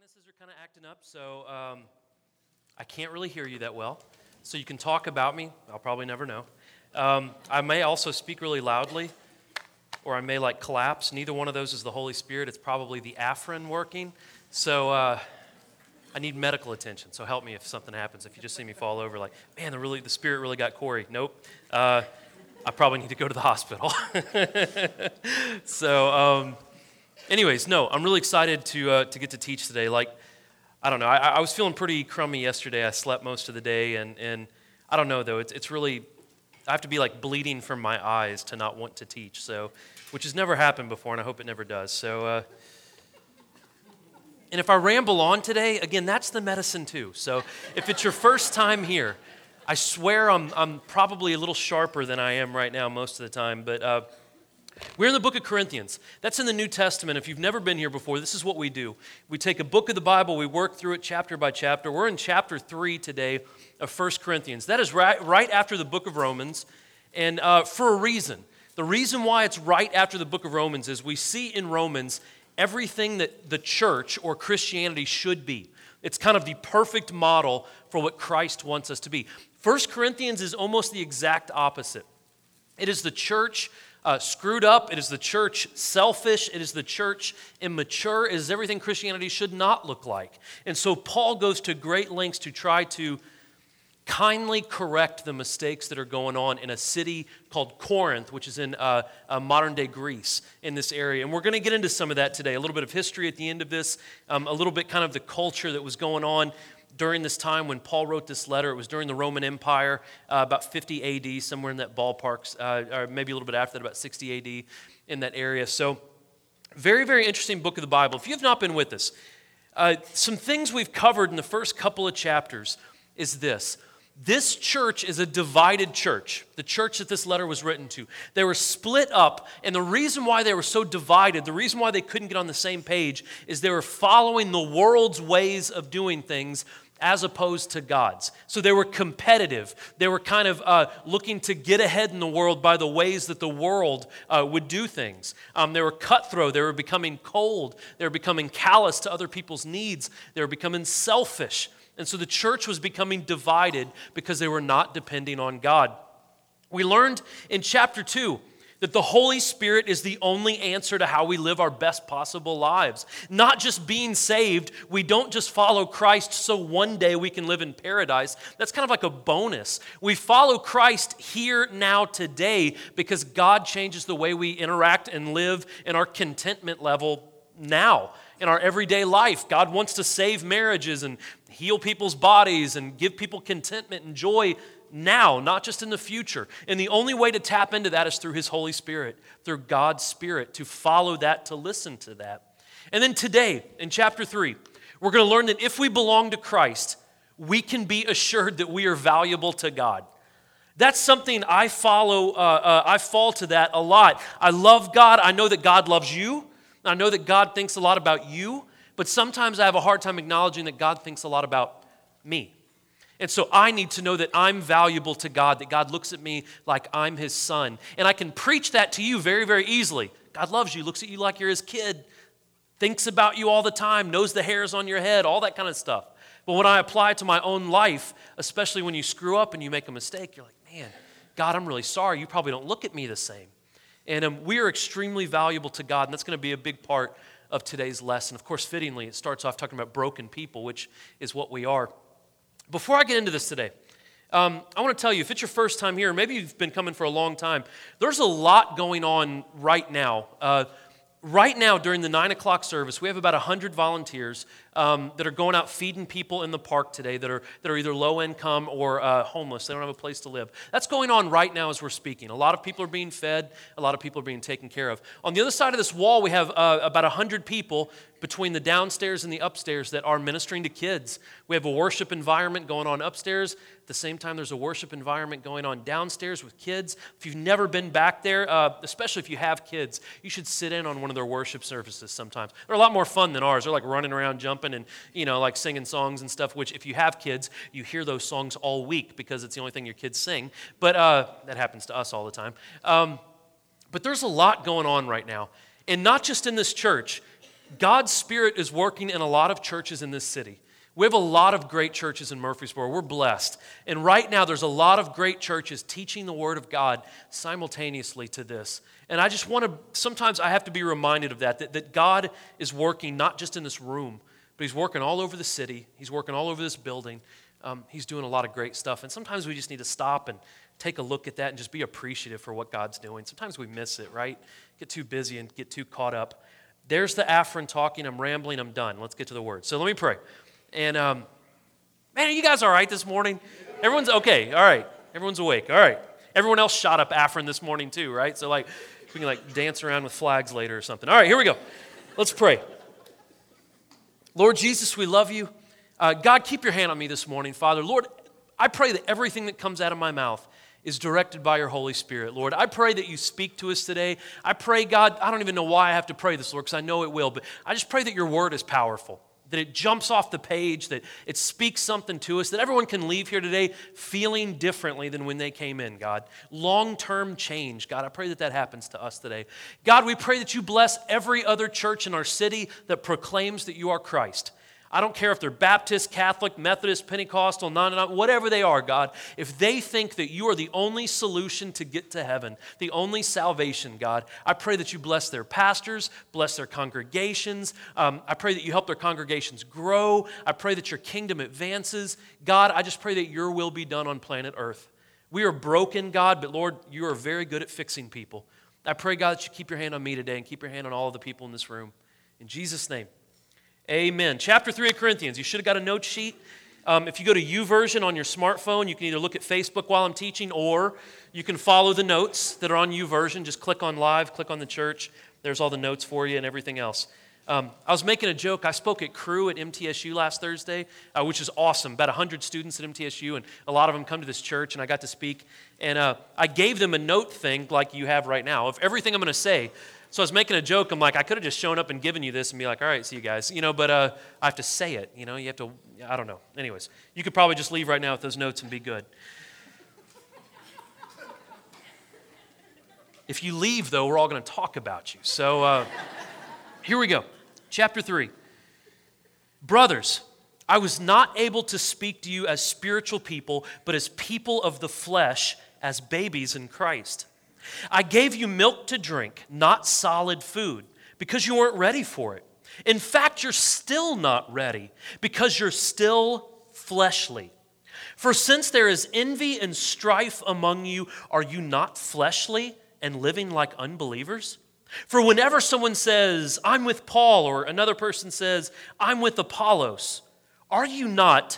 sinuses are kind of acting up, so I can't really hear you that well. So you can talk about me. I'll probably never know. I may also speak really loudly, or I may collapse. Neither one of those is the Holy Spirit. It's probably the Afrin working. So I need medical attention. So help me if something happens. If you just see me fall over, man, the Spirit really got Corey. Nope. I probably need to go to the hospital. Anyways, no, I'm really excited to get to teach today. I don't know, I was feeling pretty crummy yesterday. I slept most of the day, and I don't know, though. It's really, I have to be bleeding from my eyes to not want to teach, which has never happened before, and I hope it never does. And if I ramble on today, again, that's the medicine too. So if it's your first time here, I swear I'm probably a little sharper than I am right now most of the time, but we're in the book of Corinthians. That's in the New Testament. If you've never been here before, this is what we do. We take a book of the Bible, we work through it chapter by chapter. We're in chapter 3 today of 1 Corinthians. That is right after the book of Romans, and for a reason. The reason why it's right after the book of Romans is we see in Romans everything that the church or Christianity should be. It's kind of the perfect model for what Christ wants us to be. 1 Corinthians is almost the exact opposite. It is the church screwed up. It is the church selfish. It is the church immature. It is everything Christianity should not look like. And so Paul goes to great lengths to try to kindly correct the mistakes that are going on in a city called Corinth, which is in modern-day Greece in this area. And we're going to get into some of that today, a little bit of history at the end of this, a little bit kind of the culture that was going on during this time when Paul wrote this letter. It was during the Roman Empire, about 50 A.D., somewhere in that ballpark, or maybe a little bit after that, about 60 A.D. in that area. So very, very interesting book of the Bible. If you have not been with us, some things we've covered in the first couple of chapters is this. This church is a divided church, the church that this letter was written to. They were split up, and the reason why they were so divided, the reason why they couldn't get on the same page, is they were following the world's ways of doing things as opposed to God's. So they were competitive. They were kind of looking to get ahead in the world by the ways that the world would do things. They were cutthroat. They were becoming cold. They were becoming callous to other people's needs. They were becoming selfish. And so the church was becoming divided because they were not depending on God. We learned in chapter 2 that the Holy Spirit is the only answer to how we live our best possible lives. Not just being saved, we don't just follow Christ so one day we can live in paradise. That's kind of like a bonus. We follow Christ here, now, today, because God changes the way we interact and live in our contentment level now. In our everyday life, God wants to save marriages and heal people's bodies and give people contentment and joy now, not just in the future. And the only way to tap into that is through His Holy Spirit, through God's Spirit, to follow that, to listen to that. And then today, in chapter 3, we're going to learn that if we belong to Christ, we can be assured that we are valuable to God. That's something I follow, I fall to that a lot. I love God. I know that God loves you. I know that God thinks a lot about you, but sometimes I have a hard time acknowledging that God thinks a lot about me. And so I need to know that I'm valuable to God, that God looks at me like I'm His son. And I can preach that to you very, very easily. God loves you, looks at you like you're His kid, thinks about you all the time, knows the hairs on your head, all that kind of stuff. But when I apply it to my own life, especially when you screw up and you make a mistake, you're like, man, God, I'm really sorry. You probably don't look at me the same. And we are extremely valuable to God, and that's going to be a big part of today's lesson. Of course, fittingly, it starts off talking about broken people, which is what we are. Before I get into this today, I want to tell you, if it's your first time here, maybe you've been coming for a long time, there's a lot going on right now. Right now, during the 9 o'clock service, we have about 100 volunteers that are going out feeding people in the park today that are either low income or homeless. They don't have a place to live. That's going on right now as we're speaking. A lot of people are being fed. A lot of people are being taken care of. On the other side of this wall, we have about 100 people between the downstairs and the upstairs that are ministering to kids. We have a worship environment going on upstairs. At the same time, there's a worship environment going on downstairs with kids. If you've never been back there, especially if you have kids, you should sit in on one of their worship services sometimes. They're a lot more fun than ours. They're running around, jumping, and singing songs and stuff, which if you have kids, you hear those songs all week because it's the only thing your kids sing. But that happens to us all the time. But there's a lot going on right now. And not just in this church. God's Spirit is working in a lot of churches in this city. We have a lot of great churches in Murfreesboro. We're blessed. And right now, there's a lot of great churches teaching the Word of God simultaneously to this. And I just want to, sometimes I have to be reminded of that God is working not just in this room, but He's working all over the city. He's working all over this building. He's doing a lot of great stuff. And sometimes we just need to stop and take a look at that and just be appreciative for what God's doing. Sometimes we miss it, right? Get too busy and get too caught up. There's the Afrin talking. I'm rambling. I'm done. Let's get to the Word. So let me pray. And, man, are you guys all right this morning? Everyone's okay. All right. Everyone's awake. All right. Everyone else shot up Afrin this morning too, right? So, we can, dance around with flags later or something. All right, here we go. Let's pray. Lord Jesus, we love you. God, keep your hand on me this morning, Father. Lord, I pray that everything that comes out of my mouth is directed by your Holy Spirit, Lord. I pray that you speak to us today. I pray, God, I don't even know why I have to pray this, Lord, because I know it will, but I just pray that your word is powerful, that it jumps off the page, that it speaks something to us, that everyone can leave here today feeling differently than when they came in, God. Long-term change, God, I pray that happens to us today. God, we pray that you bless every other church in our city that proclaims that you are Christ. I don't care if they're Baptist, Catholic, Methodist, Pentecostal, whatever they are, God. If they think that you are the only solution to get to heaven, the only salvation, God, I pray that you bless their pastors, bless their congregations. I pray that you help their congregations grow. I pray that your kingdom advances. God, I just pray that your will be done on planet Earth. We are broken, God, but Lord, you are very good at fixing people. I pray, God, that you keep your hand on me today and keep your hand on all of the people in this room. In Jesus' name. Amen. Chapter 3 of Corinthians. You should have got a note sheet. If you go to YouVersion on your smartphone, you can either look at Facebook while I'm teaching, or you can follow the notes that are on YouVersion. Just click on live, click on the church. There's all the notes for you and everything else. I was making a joke. I spoke at Crew at MTSU last Thursday, which is awesome. About 100 students at MTSU, and a lot of them come to this church, and I got to speak. And I gave them a note thing like you have right now of everything I'm going to say. So I was making a joke. I'm like, I could have just shown up and given you this and be like, all right, see you guys. But I have to say it. You have to, I don't know. Anyways, you could probably just leave right now with those notes and be good. If you leave, though, we're all going to talk about you. So here we go. Chapter 3. Brothers, I was not able to speak to you as spiritual people, but as people of the flesh, as babies in Christ. I gave you milk to drink, not solid food, because you weren't ready for it. In fact, you're still not ready, because you're still fleshly. For since there is envy and strife among you, are you not fleshly and living like unbelievers? For whenever someone says, I'm with Paul, or another person says, I'm with Apollos, are you not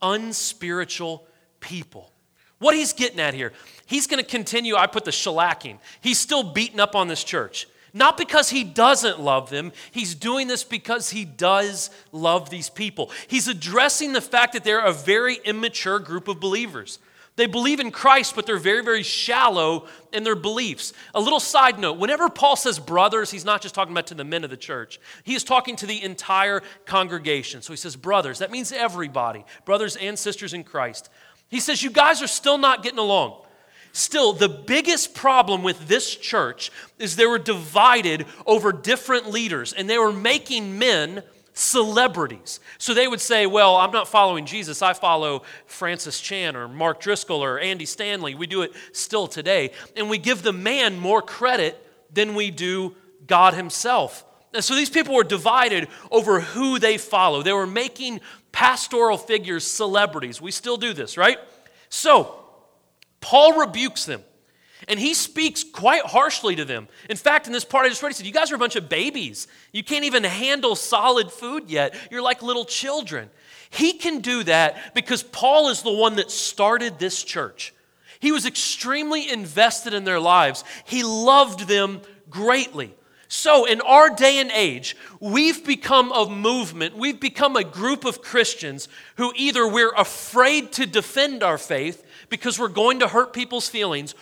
unspiritual people? What he's getting at here, he's going to continue, I put the shellacking. He's still beating up on this church. Not because he doesn't love them. He's doing this because he does love these people. He's addressing the fact that they're a very immature group of believers. They believe in Christ, but they're very, very shallow in their beliefs. A little side note, whenever Paul says brothers, he's not just talking about to the men of the church. He is talking to the entire congregation. So he says brothers. That means everybody, brothers and sisters in Christ. He says, you guys are still not getting along. Still, the biggest problem with this church is they were divided over different leaders, and they were making men celebrities. So they would say, well, I'm not following Jesus. I follow Francis Chan or Mark Driscoll or Andy Stanley. We do it still today. And we give the man more credit than we do God himself. And so these people were divided over who they follow. They were making pastoral figures celebrities. We still do this, right? So Paul rebukes them, and he speaks quite harshly to them. In fact, in this part I just read, he said, you guys are a bunch of babies. You can't even handle solid food yet. You're like little children. He can do that because Paul is the one that started this church. He was extremely invested in their lives. He loved them greatly. So in our day and age, we've become a movement, we've become a group of Christians who either we're afraid to defend our faith because we're going to hurt people's feelings,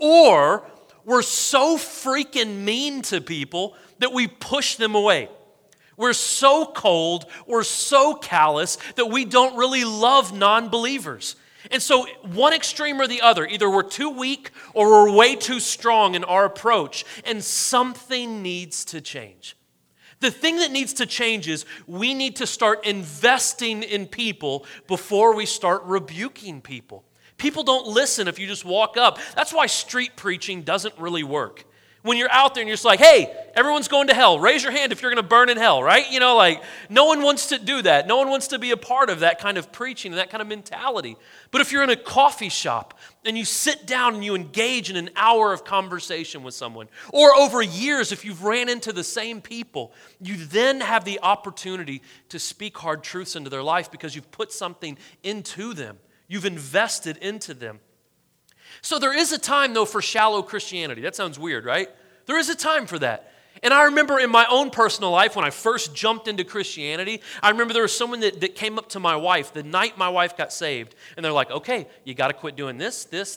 or we're so freaking mean to people that we push them away. We're so cold, we're so callous that we don't really love non-believers. And so one extreme or the other, either we're too weak or we're way too strong in our approach, and something needs to change. The thing that needs to change is we need to start investing in people before we start rebuking people. People don't listen if you just walk up. That's why street preaching doesn't really work. When you're out there and you're just like, hey, everyone's going to hell. Raise your hand if you're going to burn in hell, right? You know, like, no one wants to do that. No one wants to be a part of that kind of preaching and that kind of mentality. But if you're in a coffee shop and you sit down and you engage in an hour of conversation with someone, or over years if you've ran into the same people, you then have the opportunity to speak hard truths into their life because you've put something into them. You've invested into them. So there is a time, though, for shallow Christianity. That sounds weird, right? There is a time for that. And I remember in my own personal life, when I first jumped into Christianity, I remember there was someone that came up to my wife the night my wife got saved. And they're like, okay, you got to quit doing this, and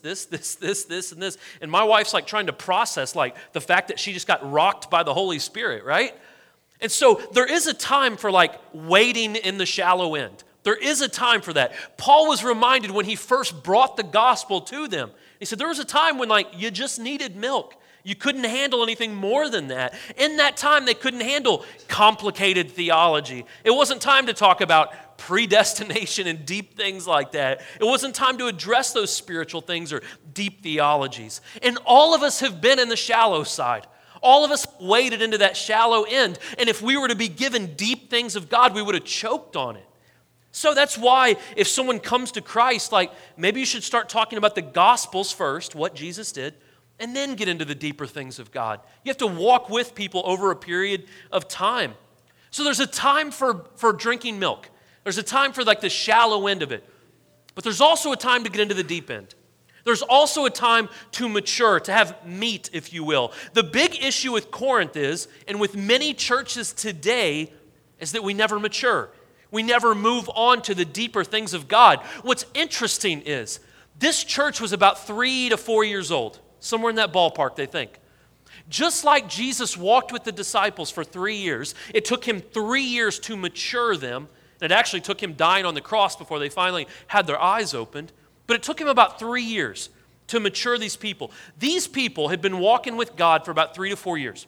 this. And my wife's like trying to process like the fact that she just got rocked by the Holy Spirit, right? And so there is a time for like wading in the shallow end. There is a time for that. Paul was reminded when he first brought the gospel to them. He said there was a time when like you just needed milk. You couldn't handle anything more than that. In that time, they couldn't handle complicated theology. It wasn't time to talk about predestination and deep things like that. It wasn't time to address those spiritual things or deep theologies. And all of us have been in the shallow side. All of us waded into that shallow end. And if we were to be given deep things of God, we would have choked on it. So that's why if someone comes to Christ, like maybe you should start talking about the Gospels first, what Jesus did, and then get into the deeper things of God. You have to walk with people over a period of time. So there's a time for drinking milk. There's a time for like the shallow end of it. But there's also a time to get into the deep end. There's also a time to mature, to have meat, if you will. The big issue with Corinth is, and with many churches today, is that we never mature. We never move on to the deeper things of God. What's interesting is this church was about 3 to 4 years old, somewhere in that ballpark, they think. Just like Jesus walked with the disciples for 3 years, it took him 3 years to mature them. It actually took him dying on the cross before they finally had their eyes opened. But it took him about 3 years to mature these people. These people had been walking with God for about 3 to 4 years.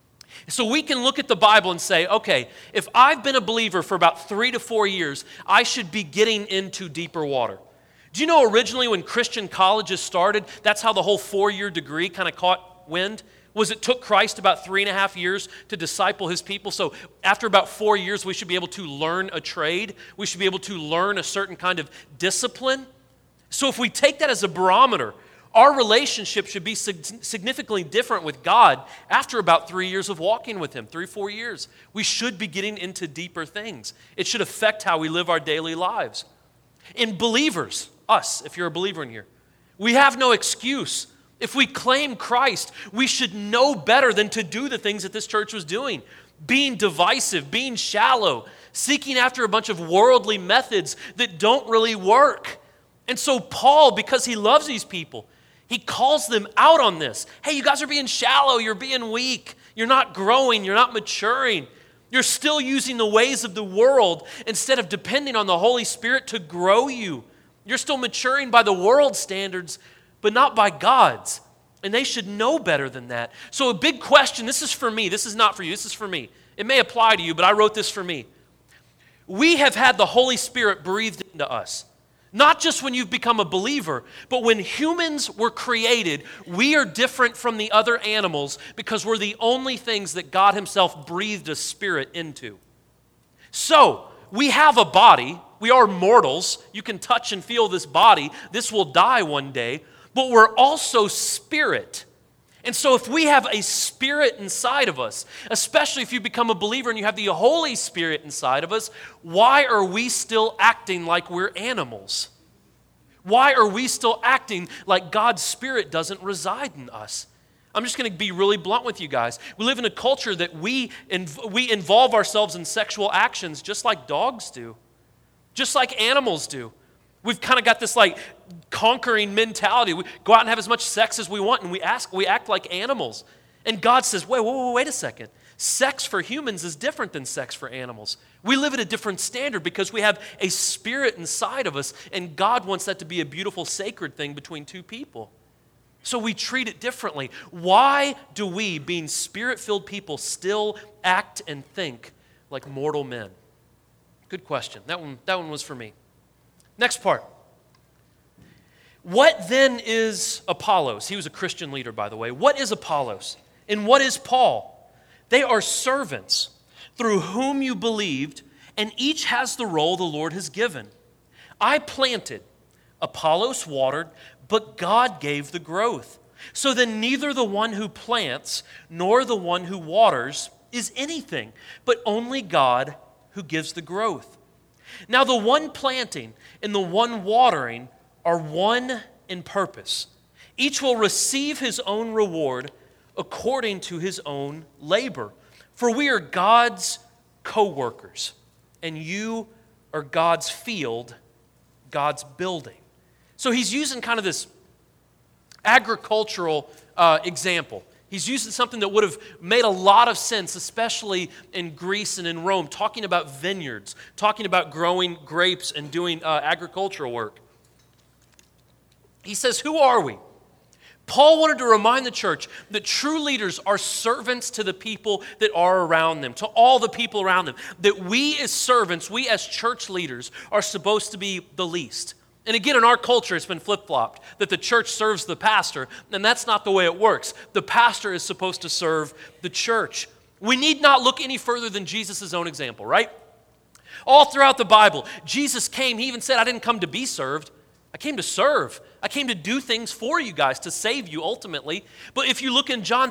So we can look at the Bible and say, okay, if I've been a believer for about 3 to 4 years, I should be getting into deeper water. Do you know originally when Christian colleges started, that's how the whole 4-year degree kind of caught wind? Was it took Christ about 3.5 years to disciple his people. So after about 4 years, we should be able to learn a trade. We should be able to learn a certain kind of discipline. So if we take that as a barometer, our relationship should be significantly different with God after about 3 years of walking with him, 3-4 years. We should be getting into deeper things. It should affect how we live our daily lives. In believers, us, if you're a believer in here, we have no excuse. If we claim Christ, we should know better than to do the things that this church was doing. Being divisive, being shallow, seeking after a bunch of worldly methods that don't really work. And so Paul, because he loves these people, he calls them out on this. Hey, you guys are being shallow. You're being weak. You're not growing. You're not maturing. You're still using the ways of the world instead of depending on the Holy Spirit to grow you. You're still maturing by the world's standards, but not by God's. And they should know better than that. So a big question, this is for me. This is not for you. This is for me. It may apply to you, but I wrote this for me. We have had the Holy Spirit breathed into us. Not just when you've become a believer, but when humans were created, we are different from the other animals because we're the only things that God himself breathed a spirit into. So, we have a body. We are mortals. You can touch and feel this body. This will die one day. But we're also spirit. And so if we have a spirit inside of us, especially if you become a believer and you have the Holy Spirit inside of us, why are we still acting like we're animals? Why are we still acting like God's Spirit doesn't reside in us? I'm just going to be really blunt with you guys. We live in a culture that we involve ourselves in sexual actions just like dogs do, just like animals do. We've kind of got this like conquering mentality. We go out and have as much sex as we want, and we act like animals. And God says, wait a second. Sex for humans is different than sex for animals. We live at a different standard because we have a spirit inside of us, and God wants that to be a beautiful, sacred thing between two people. So we treat it differently. Why do we, being Spirit-filled people, still act and think like mortal men? Good question. That one was for me. Next part. What then is Apollos? He was a Christian leader, by the way. What is Apollos? And what is Paul? They are servants through whom you believed, and each has the role the Lord has given. I planted, Apollos watered, but God gave the growth. So then neither the one who plants nor the one who waters is anything, but only God who gives the growth. Now the one planting and the one watering are one in purpose. Each will receive his own reward according to his own labor. For we are God's co-workers, and you are God's field, God's building. So he's using kind of this agricultural example. He's using something that would have made a lot of sense, especially in Greece and in Rome, talking about vineyards, talking about growing grapes and doing agricultural work. He says, who are we? Paul wanted to remind the church that true leaders are servants to the people that are around them, to all the people around them. That we as servants, we as church leaders are supposed to be the least. And again, in our culture, it's been flip-flopped, that the church serves the pastor, and that's not the way it works. The pastor is supposed to serve the church. We need not look any further than Jesus' own example, right? All throughout the Bible, Jesus came, he even said, I didn't come to be served. I came to serve. I came to do things for you guys, to save you ultimately. But if you look in John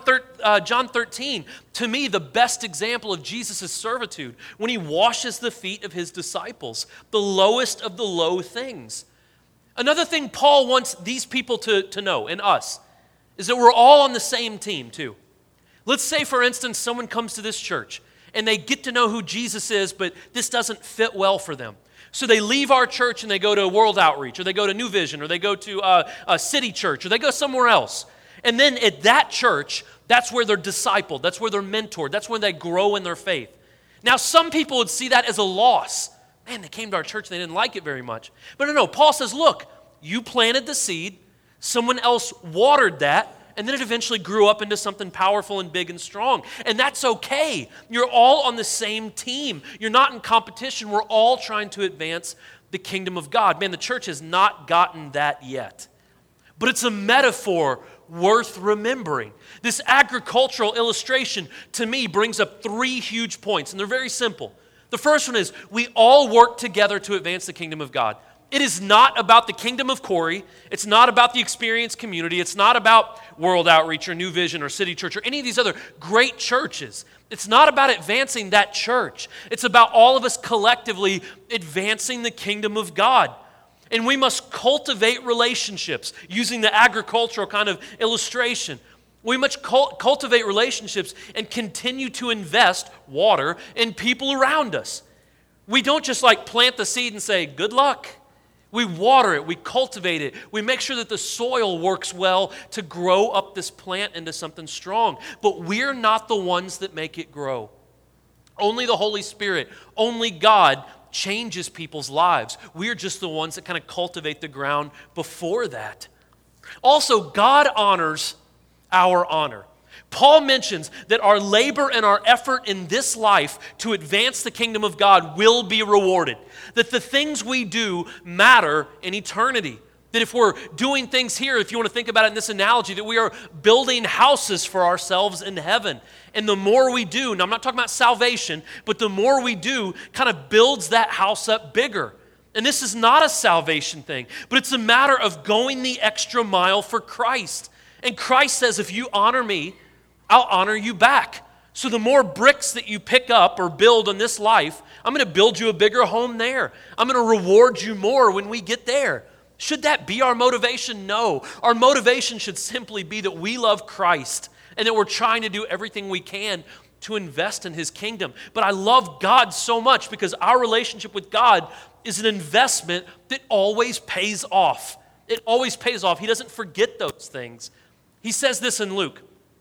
13, to me, the best example of Jesus' servitude, when he washes the feet of his disciples, the lowest of the low things. Another thing Paul wants these people to know, and us, is that we're all on the same team too. Let's say, for instance, someone comes to this church, and they get to know who Jesus is, but this doesn't fit well for them. So they leave our church and they go to World Outreach, or they go to New Vision, or they go to a City Church, or they go somewhere else. And then at that church, that's where they're discipled, that's where they're mentored, that's where they grow in their faith. Now, some people would see that as a loss. Man, they came to our church and they didn't like it very much. But no, Paul says, look, you planted the seed, someone else watered that, and then it eventually grew up into something powerful and big and strong. And that's okay. You're all on the same team. You're not in competition. We're all trying to advance the kingdom of God. Man, the church has not gotten that yet. But it's a metaphor worth remembering. This agricultural illustration, to me, brings up three huge points, and they're very simple. The first one is, we all work together to advance the kingdom of God. It is not about the Kingdom of Corey. It's not about the Experience Community. It's not about World Outreach or New Vision or City Church or any of these other great churches. It's not about advancing that church. It's about all of us collectively advancing the kingdom of God. And we must cultivate relationships, using the agricultural kind of illustration. We must cultivate relationships and continue to invest water in people around us. We don't just plant the seed and say, good luck. We water it, we cultivate it, we make sure that the soil works well to grow up this plant into something strong. But we're not the ones that make it grow. Only the Holy Spirit, only God changes people's lives. We're just the ones that kind of cultivate the ground before that. Also, God honors our honor. Paul mentions that our labor and our effort in this life to advance the kingdom of God will be rewarded. That the things we do matter in eternity. That if we're doing things here, if you want to think about it in this analogy, that we are building houses for ourselves in heaven. And the more we do, now I'm not talking about salvation, but the more we do kind of builds that house up bigger. And this is not a salvation thing, but it's a matter of going the extra mile for Christ. And Christ says, if you honor me, I'll honor you back. So the more bricks that you pick up or build in this life, I'm going to build you a bigger home there. I'm going to reward you more when we get there. Should that be our motivation? No. Our motivation should simply be that we love Christ and that we're trying to do everything we can to invest in His kingdom. But I love God so much because our relationship with God is an investment that always pays off. It always pays off. He doesn't forget those things. He says this in Luke.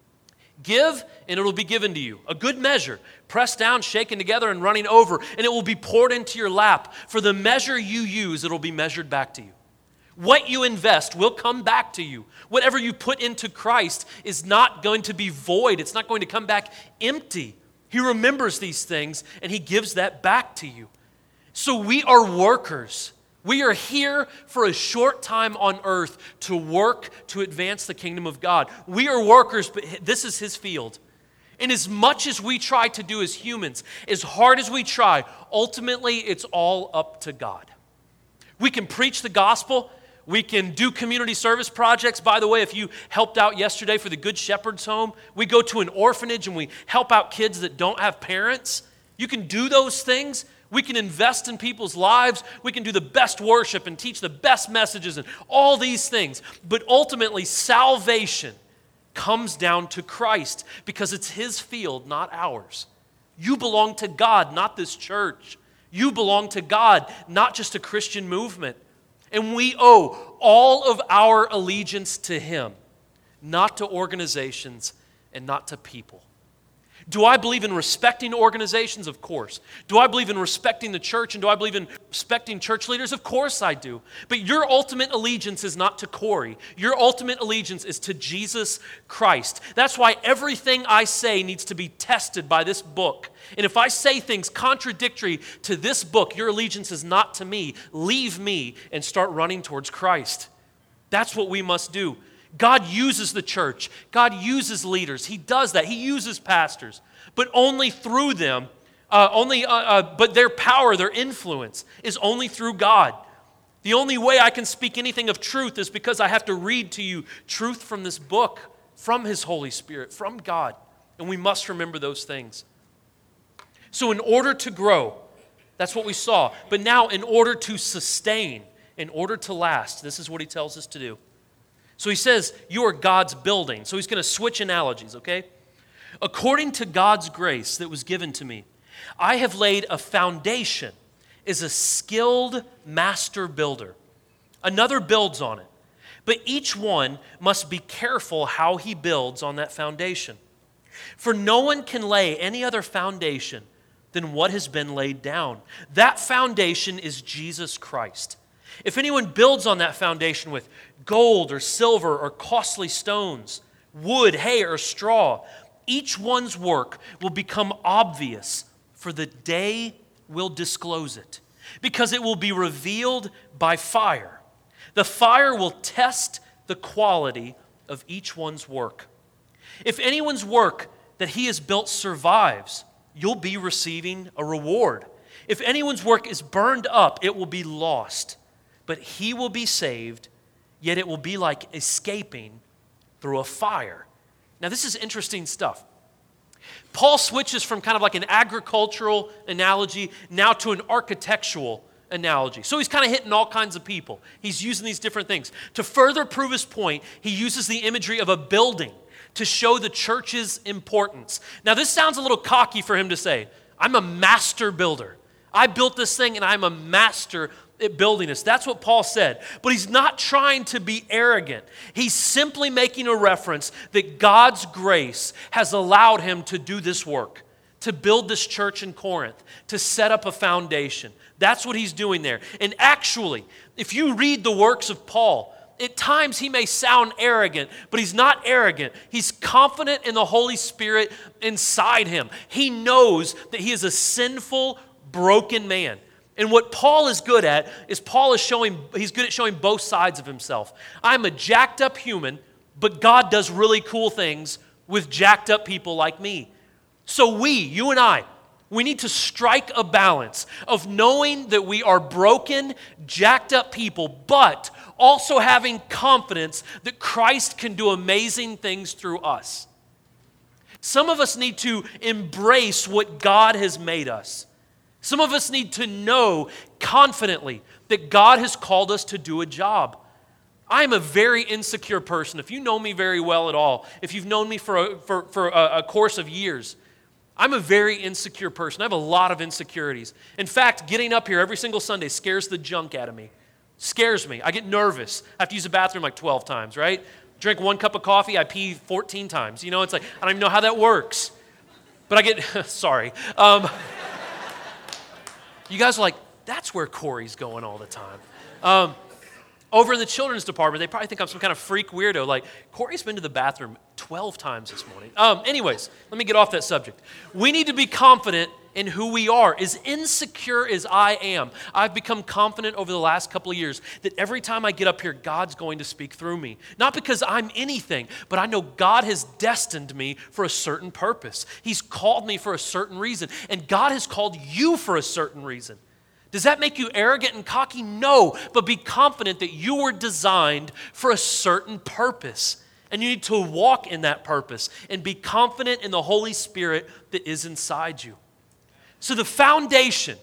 Give, and it will be given to you. A good measure, pressed down, shaken together, and running over, and it will be poured into your lap. For the measure you use, it will be measured back to you. What you invest will come back to you. Whatever you put into Christ is not going to be void. It's not going to come back empty. He remembers these things and he gives that back to you. So we are workers. We are here for a short time on earth to work to advance the kingdom of God. We are workers, but this is his field. And as much as we try to do as humans, as hard as we try, ultimately it's all up to God. We can preach the gospel. We can do community service projects. By the way, if you helped out yesterday for the Good Shepherd's Home, we go to an orphanage and we help out kids that don't have parents. You can do those things. We can invest in people's lives. We can do the best worship and teach the best messages and all these things. But ultimately, salvation comes down to Christ because it's his field, not ours. You belong to God, not this church. You belong to God, not just a Christian movement. And we owe all of our allegiance to him, not to organizations and not to people. Do I believe in respecting organizations? Of course. Do I believe in respecting the church and do I believe in respecting church leaders? Of course I do. But your ultimate allegiance is not to Corey. Your ultimate allegiance is to Jesus Christ. That's why everything I say needs to be tested by this book. And if I say things contradictory to this book, your allegiance is not to me. Leave me and start running towards Christ. That's what we must do. God uses the church. God uses leaders. He does that. He uses pastors, but only through them. But their power, their influence is only through God. The only way I can speak anything of truth is because I have to read to you truth from this book, from His Holy Spirit, from God. And we must remember those things. So in order to grow, that's what we saw. But now in order to sustain, in order to last, this is what He tells us to do. So he says, you are God's building. So he's going to switch analogies, okay? According to God's grace that was given to me, I have laid a foundation as a skilled master builder. Another builds on it. But each one must be careful how he builds on that foundation. For no one can lay any other foundation than what has been laid down. That foundation is Jesus Christ. If anyone builds on that foundation with gold or silver or costly stones, wood, hay, or straw, each one's work will become obvious, for the day will disclose it, because it will be revealed by fire. The fire will test the quality of each one's work. If anyone's work that he has built survives, you'll be receiving a reward. If anyone's work is burned up, it will be lost. But he will be saved, yet it will be like escaping through a fire. Now, this is interesting stuff. Paul switches from kind of like an agricultural analogy now to an architectural analogy. So he's kind of hitting all kinds of people. He's using these different things. To further prove his point, he uses the imagery of a building to show the church's importance. Now, this sounds a little cocky for him to say, I'm a master builder. I built this thing and I'm a master at building this. That's what Paul said. But he's not trying to be arrogant. He's simply making a reference that God's grace has allowed him to do this work, to build this church in Corinth, to set up a foundation. That's what he's doing there. And actually, if you read the works of Paul, at times he may sound arrogant, but he's not arrogant. He's confident in the Holy Spirit inside him. He knows that he is a sinful, broken man. And what Paul is good at is he's good at showing both sides of himself. I'm a jacked up human, but God does really cool things with jacked up people like me. So you and I, we need to strike a balance of knowing that we are broken, jacked up people, but also having confidence that Christ can do amazing things through us. Some of us need to embrace what God has made us. Some of us need to know confidently that God has called us to do a job. I am a very insecure person. If you know me very well at all, if you've known me for a course of years, I'm a very insecure person. I have a lot of insecurities. In fact, getting up here every single Sunday scares the junk out of me. Scares me. I get nervous. I have to use the bathroom like 12 times, right? Drink 1 cup of coffee, I pee 14 times. You know, it's like, I don't even know how that works. But I get, sorry. You guys are like, that's where Corey's going all the time. Over in the children's department, they probably think I'm some kind of freak weirdo. Like, Corey's been to the bathroom 12 times this morning. Anyways, let me get off that subject. We need to be confident in who we are. As insecure as I am, I've become confident over the last couple of years that every time I get up here, God's going to speak through me. Not because I'm anything, but I know God has destined me for a certain purpose. He's called me for a certain reason, and God has called you for a certain reason. Does that make you arrogant and cocky? No, but be confident that you were designed for a certain purpose. And you need to walk in that purpose and be confident in the Holy Spirit that is inside you. So the foundation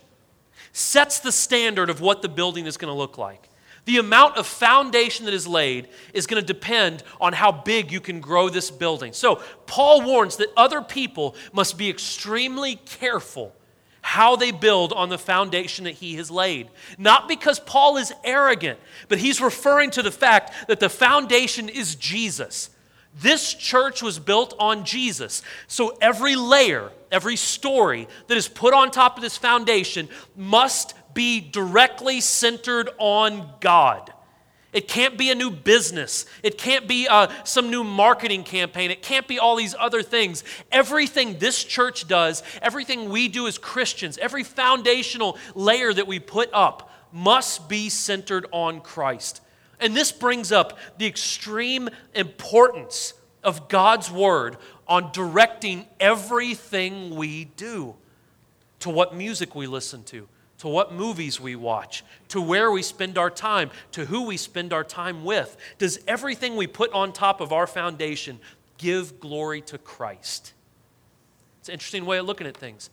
sets the standard of what the building is going to look like. The amount of foundation that is laid is going to depend on how big you can grow this building. So Paul warns that other people must be extremely careful how they build on the foundation that he has laid. Not because Paul is arrogant, but he's referring to the fact that the foundation is Jesus. This church was built on Jesus. So every layer, every story that is put on top of this foundation must be directly centered on God. It can't be a new business. It can't be some new marketing campaign. It can't be all these other things. Everything this church does, everything we do as Christians, every foundational layer that we put up must be centered on Christ. And this brings up the extreme importance of God's Word on directing everything we do, to what music we listen to what movies we watch, to where we spend our time, to who we spend our time with. Does everything we put on top of our foundation give glory to Christ? It's an interesting way of looking at things.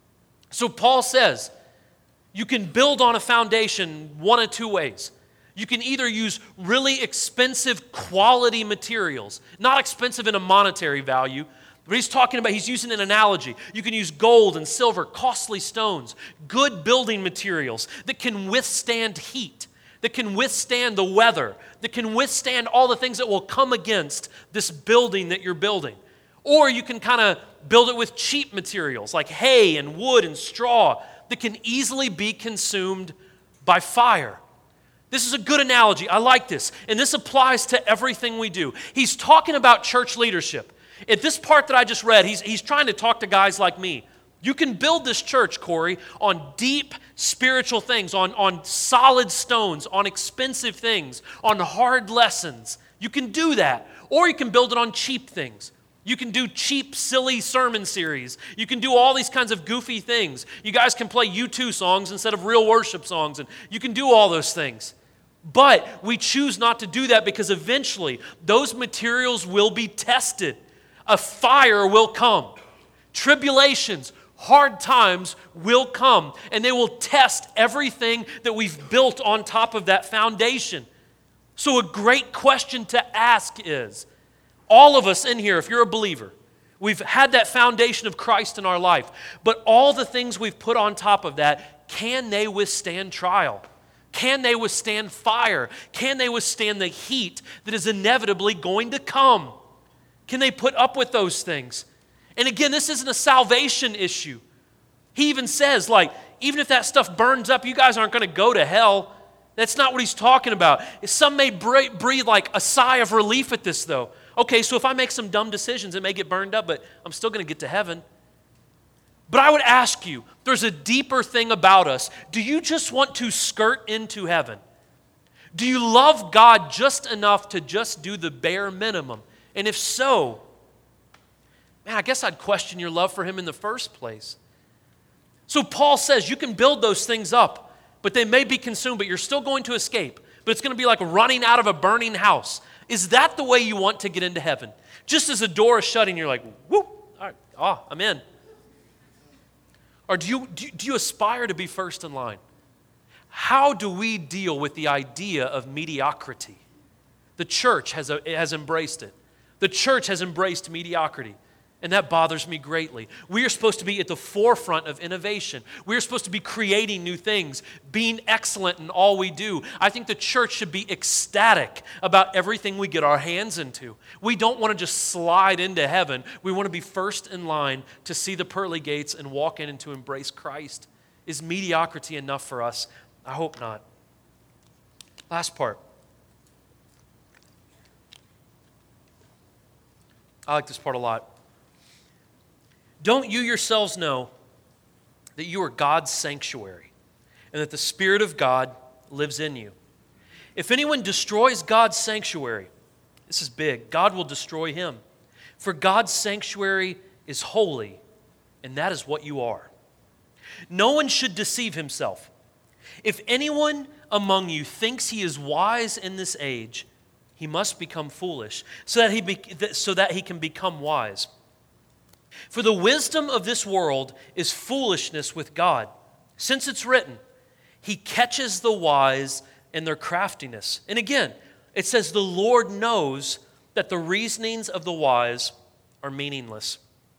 So Paul says, you can build on a foundation one of two ways. You can either use really expensive quality materials, not expensive in a monetary value, but he's using an analogy. You can use gold and silver, costly stones, good building materials that can withstand heat, that can withstand the weather, that can withstand all the things that will come against this building that you're building. Or you can kind of build it with cheap materials like hay and wood and straw that can easily be consumed by fire. This is a good analogy. I like this. And this applies to everything we do. He's talking about church leadership. At this part that I just read, he's trying to talk to guys like me. You can build this church, Corey, on deep spiritual things, on solid stones, on expensive things, on hard lessons. You can do that. Or you can build it on cheap things. You can do cheap, silly sermon series. You can do all these kinds of goofy things. You guys can play U2 songs instead of real worship songs, and you can do all those things. But we choose not to do that because eventually those materials will be tested. A fire will come. Tribulations, hard times will come, and they will test everything that we've built on top of that foundation. So a great question to ask is, all of us in here, if you're a believer, we've had that foundation of Christ in our life, but all the things we've put on top of that, can they withstand trial? Can they withstand fire? Can they withstand the heat that is inevitably going to come? Can they put up with those things? And again, this isn't a salvation issue. He even says, even if that stuff burns up, you guys aren't going to go to hell. That's not what he's talking about. Some may breathe like a sigh of relief at this, though. Okay, so if I make some dumb decisions, it may get burned up, but I'm still going to get to heaven. But I would ask you, there's a deeper thing about us. Do you just want to skirt into heaven? Do you love God just enough to just do the bare minimum? And if so, man, I guess I'd question your love for Him in the first place. So Paul says you can build those things up, but they may be consumed, but you're still going to escape. But it's going to be like running out of a burning house. Is that the way you want to get into heaven? Just as a door is shutting, you're like, whoop, all right, I'm in. Or do you aspire to be first in line? How do we deal with the idea of mediocrity? The church has embraced it. The church has embraced mediocrity, and that bothers me greatly. We are supposed to be at the forefront of innovation. We are supposed to be creating new things, being excellent in all we do. I think the church should be ecstatic about everything we get our hands into. We don't want to just slide into heaven. We want to be first in line to see the pearly gates and walk in and to embrace Christ. Is mediocrity enough for us? I hope not. Last part. I like this part a lot. Don't you yourselves know that you are God's sanctuary and that the Spirit of God lives in you? If anyone destroys God's sanctuary, this is big, God will destroy him. For God's sanctuary is holy, and that is what you are. No one should deceive himself. If anyone among you thinks he is wise in this age, he must become foolish, so that he can become wise. For the wisdom of this world is foolishness with God, since it's written, He catches the wise in their craftiness. And again, it says the Lord knows that the reasonings of the wise are meaningless.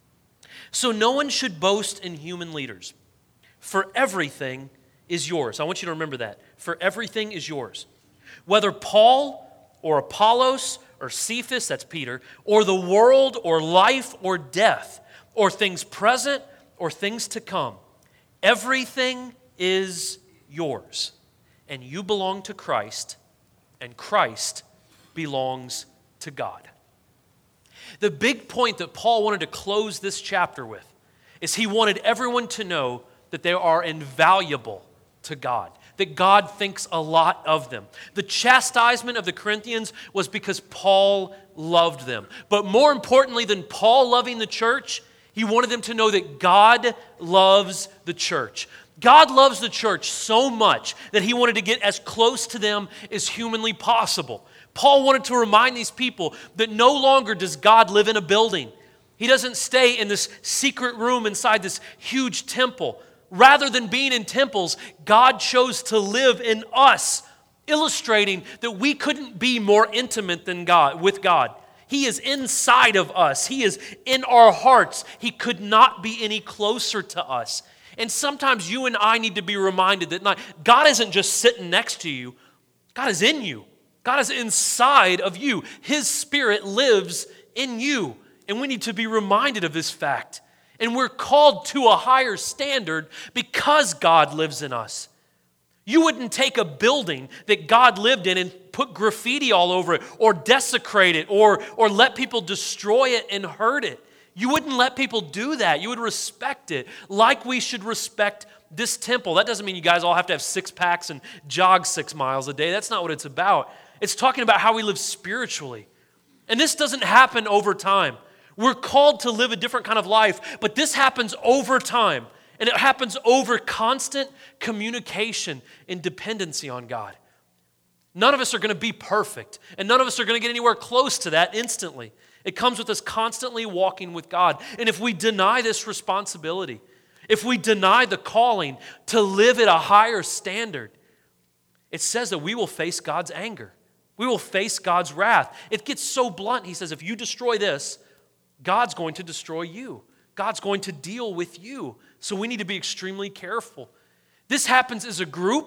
So no one should boast in human leaders, for everything is yours. I want you to remember that. For everything is yours. Whether Paul or Apollos or Cephas, that's Peter, or the world or life or death, or things present or things to come, everything is yours. And you belong to Christ, and Christ belongs to God. The big point that Paul wanted to close this chapter with is he wanted everyone to know that they are invaluable to God, that God thinks a lot of them. The chastisement of the Corinthians was because Paul loved them. But more importantly than Paul loving the church, he wanted them to know that God loves the church. God loves the church so much that he wanted to get as close to them as humanly possible. Paul wanted to remind these people that no longer does God live in a building. He doesn't stay in this secret room inside this huge temple. Rather than being in temples, God chose to live in us, illustrating that we couldn't be more intimate than with God. He is inside of us. He is in our hearts. He could not be any closer to us. And sometimes you and I need to be reminded that God isn't just sitting next to you. God is in you. God is inside of you. His Spirit lives in you. And we need to be reminded of this fact. And we're called to a higher standard because God lives in us. You wouldn't take a building that God lived in and put graffiti all over it or desecrate it or let people destroy it and hurt it. You wouldn't let people do that. You would respect it like we should respect this temple. That doesn't mean you guys all have to have 6-packs and jog 6 miles a day. That's not what it's about. It's talking about how we live spiritually. And this doesn't happen over time. We're called to live a different kind of life, but this happens over time. And it happens over constant communication and dependency on God. None of us are going to be perfect, and none of us are going to get anywhere close to that instantly. It comes with us constantly walking with God. And if we deny this responsibility, if we deny the calling to live at a higher standard, it says that we will face God's anger. We will face God's wrath. It gets so blunt. He says, if you destroy this, God's going to destroy you. God's going to deal with you. So we need to be extremely careful. This happens as a group,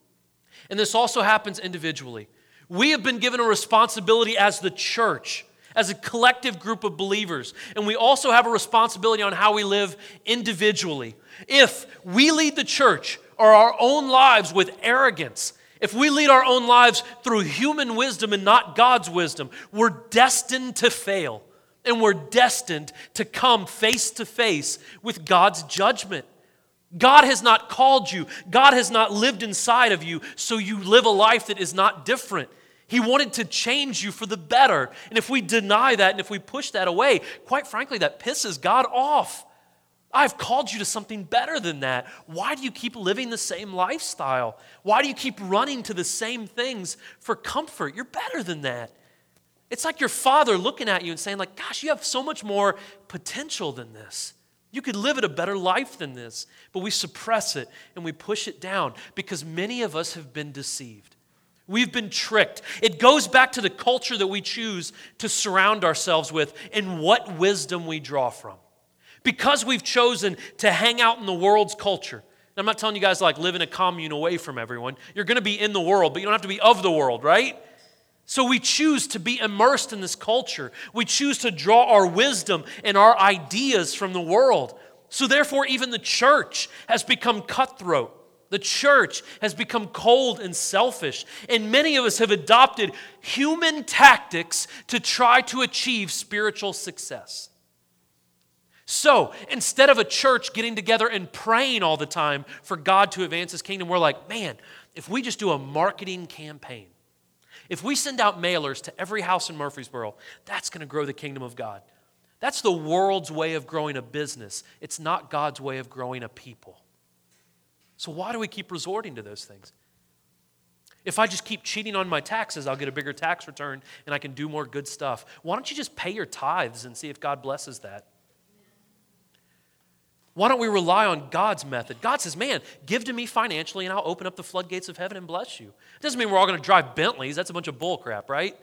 and this also happens individually. We have been given a responsibility as the church, as a collective group of believers, and we also have a responsibility on how we live individually. If we lead the church or our own lives with arrogance, if we lead our own lives through human wisdom and not God's wisdom, we're destined to fail. And we're destined to come face to face with God's judgment. God has not called you. God has not lived inside of you, so you live a life that is not different. He wanted to change you for the better. And if we deny that and if we push that away, quite frankly, that pisses God off. I've called you to something better than that. Why do you keep living the same lifestyle? Why do you keep running to the same things for comfort? You're better than that. It's like your father looking at you and saying, like, gosh, you have so much more potential than this. You could live at a better life than this. But we suppress it and we push it down because many of us have been deceived. We've been tricked. It goes back to the culture that we choose to surround ourselves with and what wisdom we draw from. Because we've chosen to hang out in the world's culture. And I'm not telling you guys like live in a commune away from everyone. You're going to be in the world, but you don't have to be of the world, right? So we choose to be immersed in this culture. We choose to draw our wisdom and our ideas from the world. So therefore, even the church has become cutthroat. The church has become cold and selfish, and many of us have adopted human tactics to try to achieve spiritual success. So, instead of a church getting together and praying all the time for God to advance His kingdom, we're like, man, if we just do a marketing campaign, if we send out mailers to every house in Murfreesboro, that's going to grow the kingdom of God. That's the world's way of growing a business. It's not God's way of growing a people. So why do we keep resorting to those things? If I just keep cheating on my taxes, I'll get a bigger tax return and I can do more good stuff. Why don't you just pay your tithes and see if God blesses that? Why don't we rely on God's method? God says, man, give to me financially and I'll open up the floodgates of heaven and bless you. It doesn't mean we're all going to drive Bentleys. That's a bunch of bull crap, right?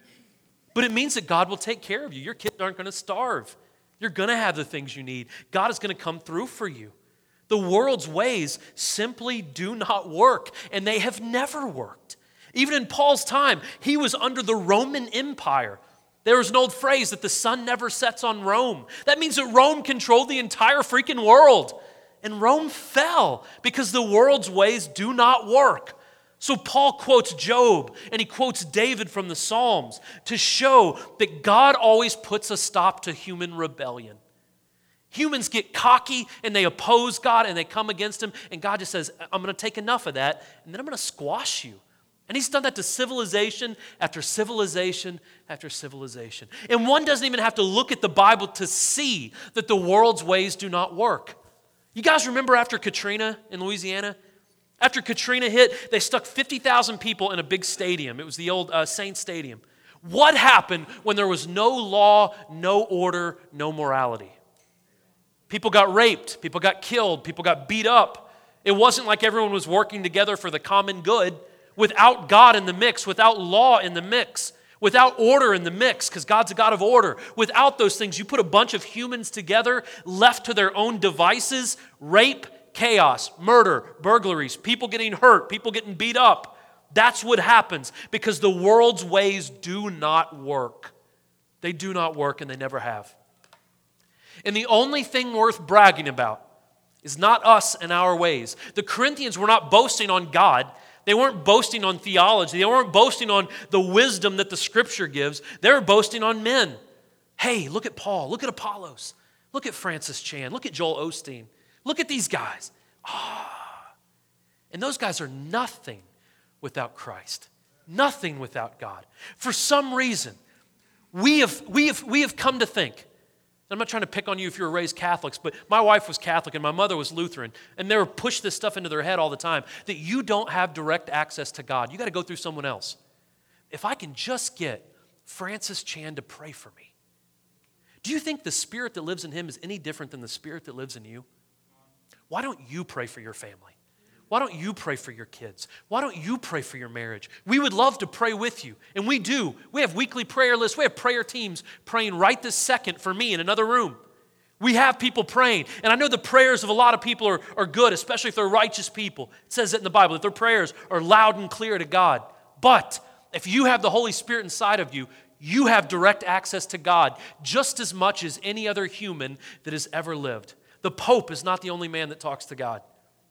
But it means that God will take care of you. Your kids aren't going to starve. You're going to have the things you need. God is going to come through for you. The world's ways simply do not work, and they have never worked. Even in Paul's time, he was under the Roman Empire. There was an old phrase that the sun never sets on Rome. That means that Rome controlled the entire freaking world. And Rome fell because the world's ways do not work. So Paul quotes Job and he quotes David from the Psalms to show that God always puts a stop to human rebellion. Humans get cocky and they oppose God and they come against Him, and God just says, I'm going to take enough of that and then I'm going to squash you. And He's done that to civilization after civilization after civilization. And one doesn't even have to look at the Bible to see that the world's ways do not work. You guys remember after Katrina in Louisiana? After Katrina hit, they stuck 50,000 people in a big stadium. It was the old Saints Stadium. What happened when there was no law, no order, no morality? People got raped, people got killed, people got beat up. It wasn't like everyone was working together for the common good. Without God in the mix, without law in the mix, without order in the mix, because God's a God of order. Without those things, you put a bunch of humans together, left to their own devices, rape, chaos, murder, burglaries, people getting hurt, people getting beat up. That's what happens because the world's ways do not work. They do not work and they never have. And the only thing worth bragging about is not us and our ways. The Corinthians were not boasting on God. They weren't boasting on theology. They weren't boasting on the wisdom that the Scripture gives. They were boasting on men. Hey, look at Paul. Look at Apollos. Look at Francis Chan. Look at Joel Osteen. Look at these guys. And those guys are nothing without Christ. Nothing without God. For some reason, we have come to think, I'm not trying to pick on you if you were raised Catholics, but my wife was Catholic and my mother was Lutheran, and they were push this stuff into their head all the time, that you don't have direct access to God. You got to go through someone else. If I can just get Francis Chan to pray for me, do you think the spirit that lives in him is any different than the spirit that lives in you? Why don't you pray for your family? Why don't you pray for your kids? Why don't you pray for your marriage? We would love to pray with you, and we do. We have weekly prayer lists. We have prayer teams praying right this second for me in another room. We have people praying, and I know the prayers of a lot of people are good, especially if they're righteous people. It says it in the Bible, that their prayers are loud and clear to God. But if you have the Holy Spirit inside of you, you have direct access to God just as much as any other human that has ever lived. The Pope is not the only man that talks to God.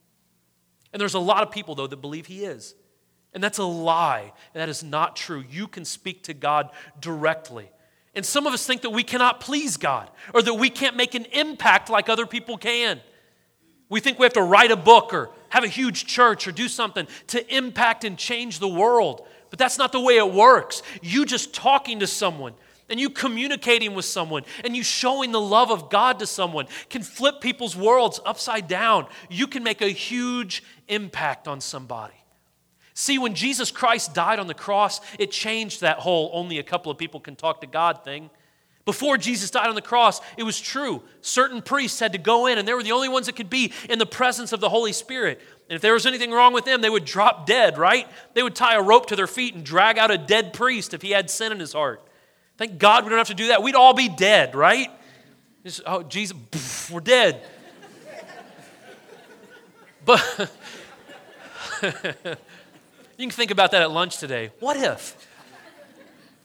And there's a lot of people, though, that believe he is. And that's a lie. And that is not true. You can speak to God directly. And some of us think that we cannot please God or that we can't make an impact like other people can. We think we have to write a book or have a huge church or do something to impact and change the world. But that's not the way it works. You just talking to someone and you communicating with someone and you showing the love of God to someone can flip people's worlds upside down. You can make a huge impact on somebody. See, when Jesus Christ died on the cross, it changed that whole only a couple of people can talk to God thing. Before Jesus died on the cross, it was true. Certain priests had to go in and they were the only ones that could be in the presence of the Holy Spirit. And if there was anything wrong with them, they would drop dead, right? They would tie a rope to their feet and drag out a dead priest if he had sin in his heart. Thank God we don't have to do that. We'd all be dead, right? Just, oh, Jesus, poof, we're dead. But you can think about that at lunch today. What if?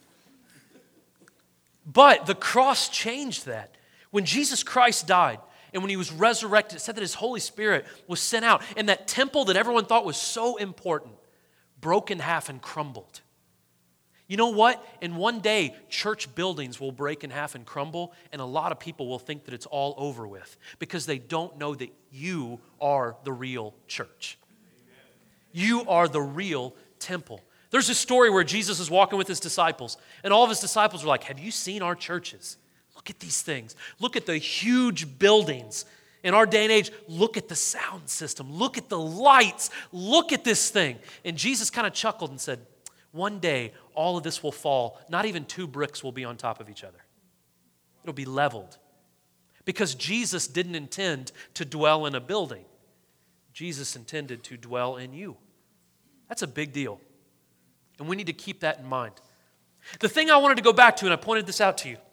But the cross changed that. When Jesus Christ died And when he was resurrected, it said that his Holy Spirit was sent out. And that temple that everyone thought was so important broke in half and crumbled. You know what? In one day, church buildings will break in half and crumble, and a lot of people will think that it's all over with because they don't know that you are the real church. You are the real temple. There's a story where Jesus is walking with his disciples, and all of his disciples are like, have you seen our churches? Look at these things. Look at the huge buildings. In our day and age, look at the sound system. Look at the lights. Look at this thing. And Jesus kind of chuckled and said, one day, all of this will fall. Not even 2 bricks will be on top of each other. It'll be leveled. Because Jesus didn't intend to dwell in a building. Jesus intended to dwell in you. That's a big deal. And we need to keep that in mind. The thing I wanted to go back to, and I pointed this out to you,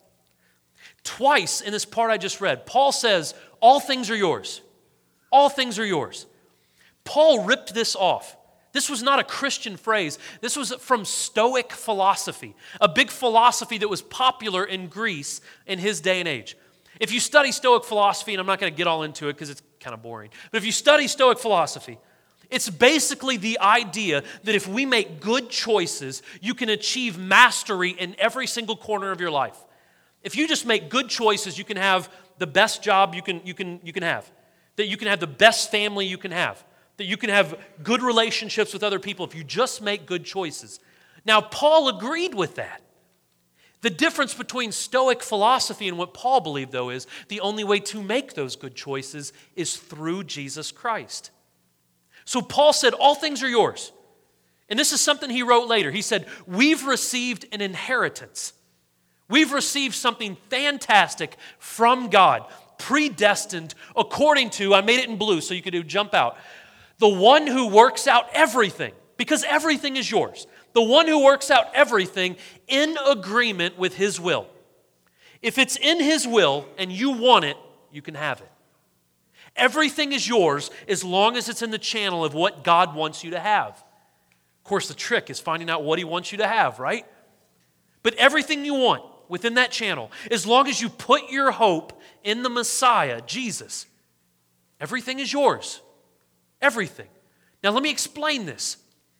twice in this part I just read, Paul says, all things are yours. All things are yours. Paul ripped this off. This was not a Christian phrase. This was from Stoic philosophy, a big philosophy that was popular in Greece in his day and age. If you study Stoic philosophy, and I'm not going to get all into it because it's kind of boring, but if you study Stoic philosophy, it's basically the idea that if we make good choices, you can achieve mastery in every single corner of your life. If you just make good choices, you can have the best job you can have, that you can have the best family you can have, that you can have good relationships with other people if you just make good choices. Now, Paul agreed with that. The difference between Stoic philosophy and what Paul believed, though, is the only way to make those good choices is through Jesus Christ. So Paul said, all things are yours. And this is something he wrote later. He said, we've received an inheritance. We've received something fantastic from God, predestined according to, I made it in blue so you could jump out, the one who works out everything, because everything is yours. The one who works out everything in agreement with his will. If it's in his will and you want it, you can have it. Everything is yours as long as it's in the channel of what God wants you to have. Of course, the trick is finding out what he wants you to have, right? But everything you want within that channel, as long as you put your hope in the Messiah, Jesus, everything is yours. Everything. Now let me explain this.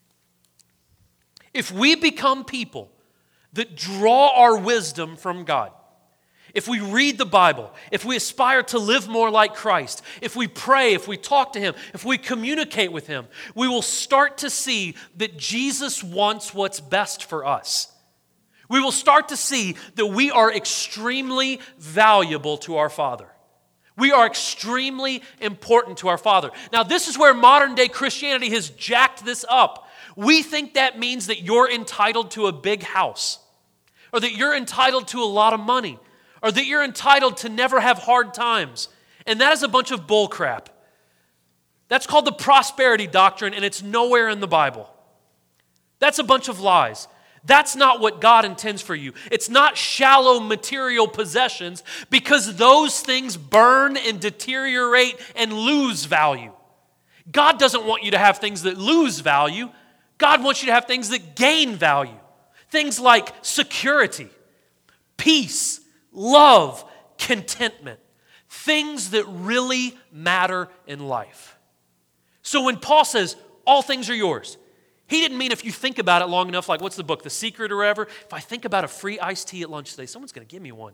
If we become people that draw our wisdom from God, if we read the Bible, if we aspire to live more like Christ, if we pray, if we talk to Him, if we communicate with Him, we will start to see that Jesus wants what's best for us. We will start to see that we are extremely valuable to our Father. We are extremely important to our Father. Now, this is where modern day Christianity has jacked this up. We think that means that you're entitled to a big house, or that you're entitled to a lot of money, or that you're entitled to never have hard times. And that is a bunch of bull crap. That's called the prosperity doctrine, and it's nowhere in the Bible. That's a bunch of lies. That's not what God intends for you. It's not shallow material possessions, because those things burn and deteriorate and lose value. God doesn't want you to have things that lose value. God wants you to have things that gain value. Things like security, peace, love, contentment. Things that really matter in life. So when Paul says, all things are yours, he didn't mean if you think about it long enough, like what's the book, The Secret or whatever, if I think about a free iced tea at lunch today, someone's going to give me one.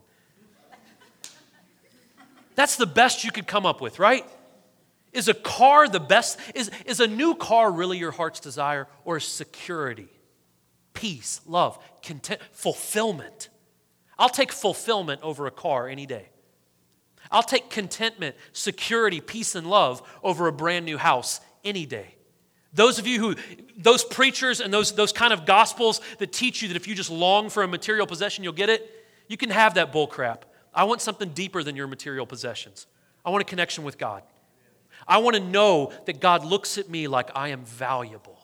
That's the best you could come up with, right? Is a car the best? Is a new car really your heart's desire, or is security, peace, love, content, fulfillment? I'll take fulfillment over a car any day. I'll take contentment, security, peace, and love over a brand new house any day. Those of you those preachers and those kind of gospels that teach you that if you just long for a material possession, you'll get it, you can have that bull crap. I want something deeper than your material possessions. I want a connection with God. I want to know that God looks at me like I am valuable.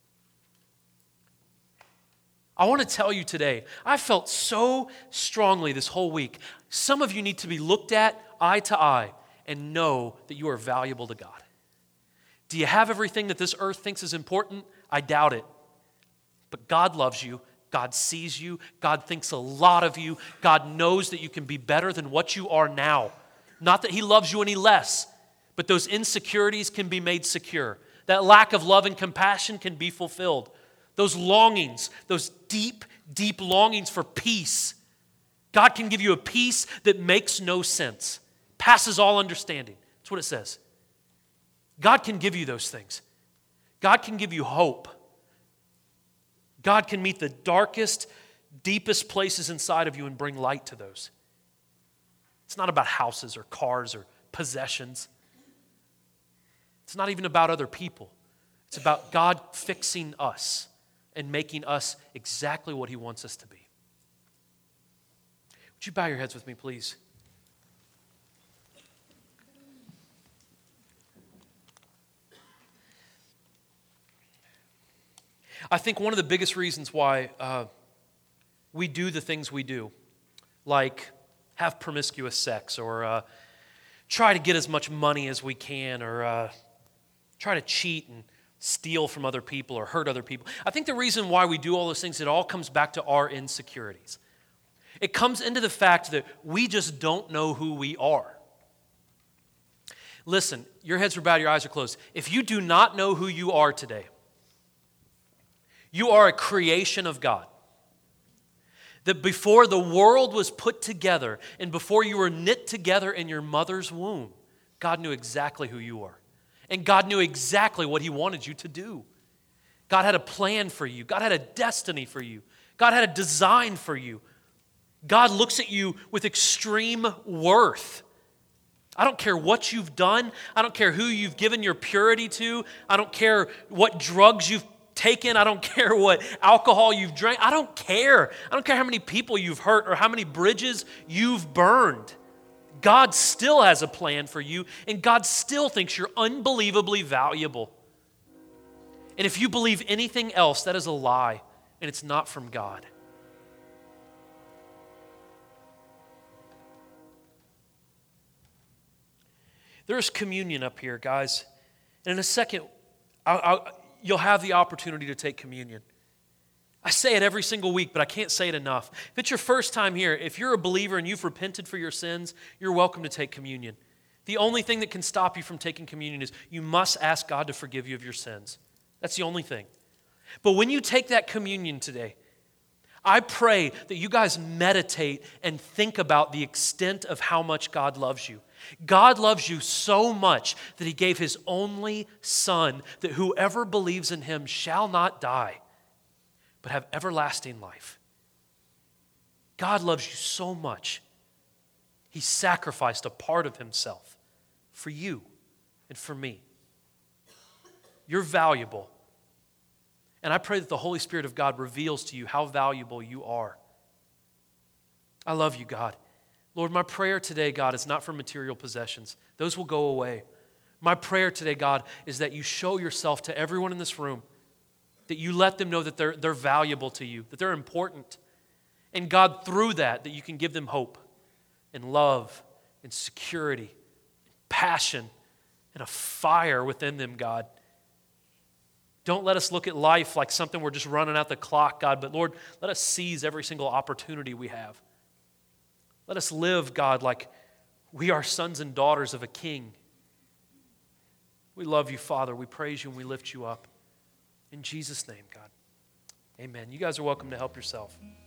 I want to tell you today, I felt so strongly this whole week, some of you need to be looked at eye to eye and know that you are valuable to God. Do you have everything that this earth thinks is important? I doubt it. But God loves you. God sees you. God thinks a lot of you. God knows that you can be better than what you are now. Not that he loves you any less, but those insecurities can be made secure. That lack of love and compassion can be fulfilled. Those longings, those deep, deep longings for peace. God can give you a peace that makes no sense, passes all understanding. That's what it says. God can give you those things. God can give you hope. God can meet the darkest, deepest places inside of you and bring light to those. It's not about houses or cars or possessions. It's not even about other people. It's about God fixing us and making us exactly what he wants us to be. Would you bow your heads with me, please? I think one of the biggest reasons why we do the things we do, like have promiscuous sex or try to get as much money as we can or try to cheat and steal from other people or hurt other people. I think the reason why we do all those things, it all comes back to our insecurities. It comes into the fact that we just don't know who we are. Listen, your heads are bowed, your eyes are closed. If you do not know who you are today, you are a creation of God. That before the world was put together and before you were knit together in your mother's womb, God knew exactly who you are. And God knew exactly what he wanted you to do. God had a plan for you. God had a destiny for you. God had a design for you. God looks at you with extreme worth. I don't care what you've done. I don't care who you've given your purity to. I don't care what drugs you've taken. I don't care what alcohol you've drank. I don't care. I don't care how many people you've hurt or how many bridges you've burned. God still has a plan for you, and God still thinks you're unbelievably valuable. And if you believe anything else, that is a lie, and it's not from God. There's communion up here, guys. And in a second, you'll have the opportunity to take communion. I say it every single week, but I can't say it enough. If it's your first time here, if you're a believer and you've repented for your sins, you're welcome to take communion. The only thing that can stop you from taking communion is you must ask God to forgive you of your sins. That's the only thing. But when you take that communion today, I pray that you guys meditate and think about the extent of how much God loves you. God loves you so much that he gave his only Son, that whoever believes in him shall not die, but have everlasting life. God loves you so much, he sacrificed a part of himself for you and for me. You're valuable. And I pray that the Holy Spirit of God reveals to you how valuable you are. I love you, God. Lord, my prayer today, God, is not for material possessions. Those will go away. My prayer today, God, is that you show yourself to everyone in this room, that you let them know that they're valuable to you, that they're important. And God, through that you can give them hope and love and security, and passion, and a fire within them, God. Don't let us look at life like something we're just running out the clock, God, but Lord, let us seize every single opportunity we have. Let us live, God, like we are sons and daughters of a king. We love you, Father. We praise you and we lift you up. In Jesus' name, God. Amen. You guys are welcome to help yourself.